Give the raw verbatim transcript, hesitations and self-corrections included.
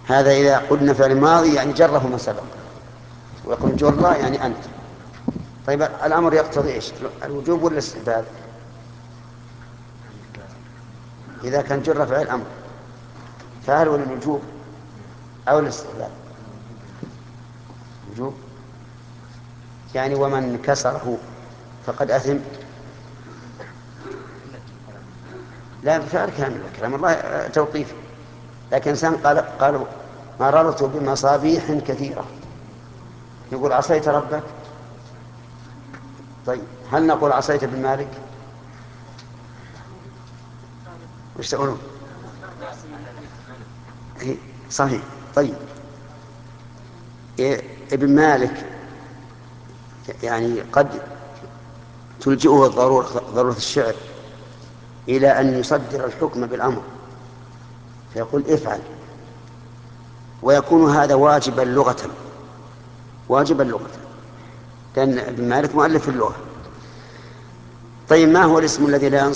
هذا إذا قلنا فعل ماضي يعني جره من سبق، ويقول جر يعني أنت. طيب الأمر يقتضي إيش؟ الوجوب ولا الاستحباب؟ إذا كان جر فعل الأمر فهل هو الوجوب أو الاستحباب؟ وجوب. يعني ومن كسره فقد أثم. لا بفعل كامل، كلام الله توقيفي. لكن إنسان قال قالوا مررت بمصابيح كثيرة، يقول عصيت ربك. طيب هل نقول عصيت ابن مالك؟ وش تقولون؟ إيه صحيح. طيب إيه ابن مالك يعني قد تلجئه الضرورة، ضرورة الشعر، إلى أن يصدر الحكم بالأمر فيقول افعل، ويكون هذا واجبا لغة، واجبا لغة، لأن ابن مالك مؤلف اللغة. طيب ما هو الاسم الذي لا